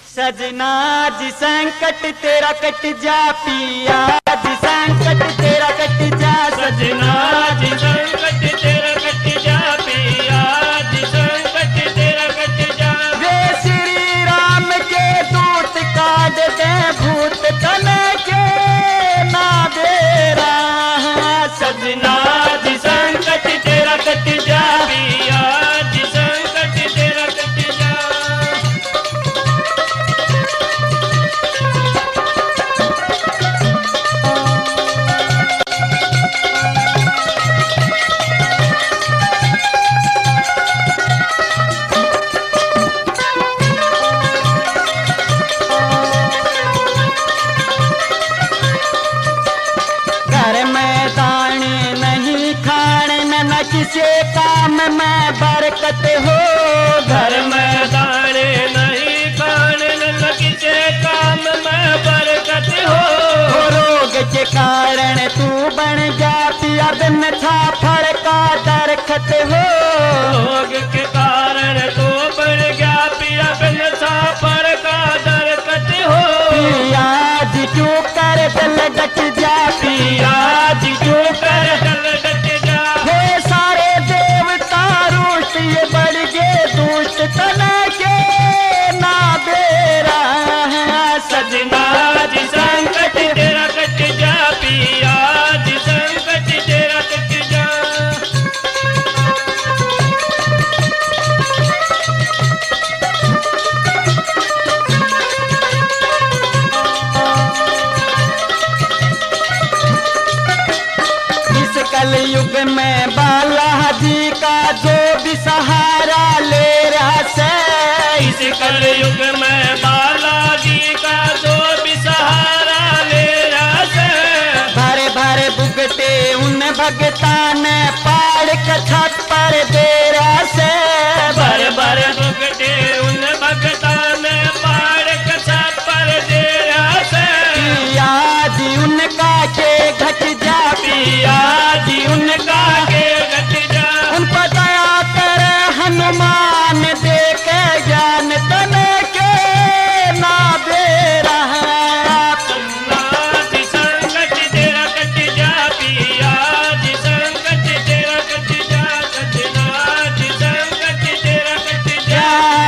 सजना जी संकट तेरा कट जा पिया जी संकट तेरा कट जा सजना जी संकट तेरा कट जा पिया जी संकट तेरा कट जा। वे श्री राम के दूत काट दे भूत तन के ना बेरा सजना जी संकट तेरा कट जा पिया जी संकट तेरा कट जा। किसी काम में बरकत हो घर में दाने नहीं खाने न किसी काम में बरकत हो। रोग के कारण तू बन जा पिया बिन छाफड़ का दरखत हो। रोग के कारण तू बन गया पिया बिन छाफड़ का दरखत हो। पिया जी क्यों कर दिल डट जा पिया जी क्यों कर दिल डट जा। ये बढ़ गए दुष्ट तन के ना बेरा सजना जी संकट तेरा कट जा पिया जी संकट तेरा कट जा। इस कलयुग में बालाजी का जो भी सहारा ले रहा से। इस कलयुग में बालाजी का जो भी सहारा ले रहा से। भरे भरे भुगते उन भगता ने पाड़ के छत पर दे रहा से। भरे भरे भुगते उन भगता ने पाड़ के छत पर दे रहा से। पिया जी उनका के घट जा पिया जी उनका के घट जा। उन पर दया कर हनुमान दे के ज्ञान तन के ना बेरा सजना जी संकट तेरा कट जा पिया जी संकट तेरा कट जा। सजना जी संकट तेरा कट जा।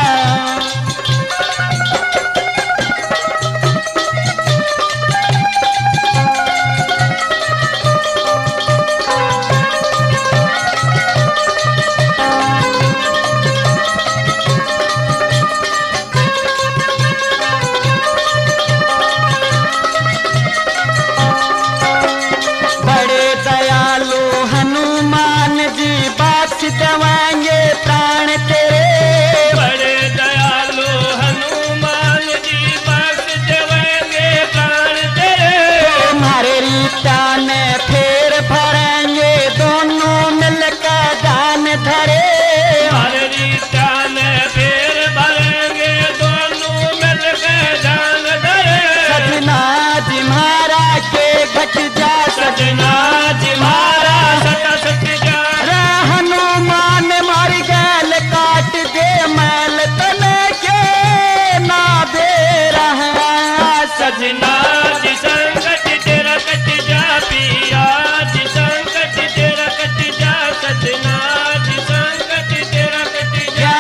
बड़े दयालु हनुमान जी बख्श देवाएंगे प्राण तेरे। बड़े दयालु हनुमान जी बख्श देवेंगे प्राण तेरे। तुम्हारे रीता ने फेर भरेंगे दोनों मिलकर दान धरे। हमारे रीता ने फेर भरेंगे दोनों मिलकर जान धरे। सजना जी महाराज के घट जा सजना जी महाराज सटा सट जा। हनुमान मार गैल काट दे मैल तन के ना बेरा सजना जी संकट तेरा कट जा पिया जी संकट तेरा कट जा। सजना जी संकट तेरा कट जा।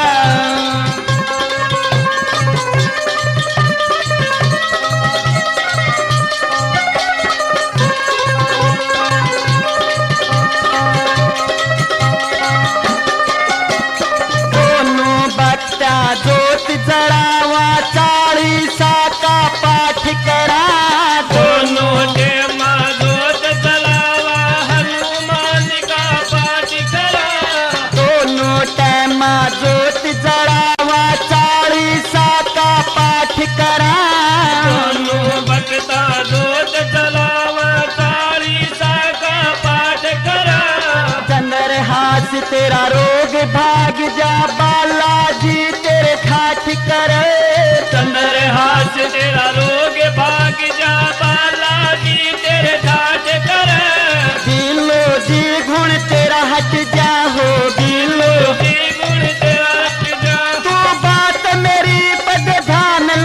दोनों बच्चा जोत जड़ावा 40 का पाठ करा। दोनों टेमा जोत जलावा हनुमान का पाठ करा। दोनों टाइम जोत जड़ावा 40 का पाठ करा। दोनों भक्ता जोत जलावा 40 का पाठ करा। चंद्रहास तेरा रोग भाग जा बालाजी तेरे ठाठ करे। चंद्रहास तेरा रोग भाग जा बालाजी तेरे ठाठ करे। दिलो जी गुण तेरा हट जा हो दिलो जी गुण तेरा हट जा। तू बात मेरी पद ध्यान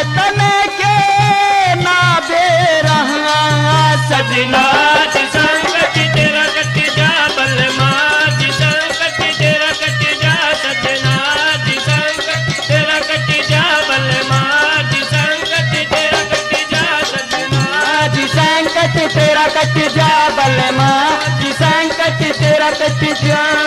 तन के ना दे रहा सजना सजना। जी संकट तेरा कट जा बलमा जी संकट तेरा कट जा सजना जी संकट तेरा कट जा बलमा जी संकट तेरा कट जा सजना जी संकट तेरा कट जा बलमा जी संकट तेरा कट जा।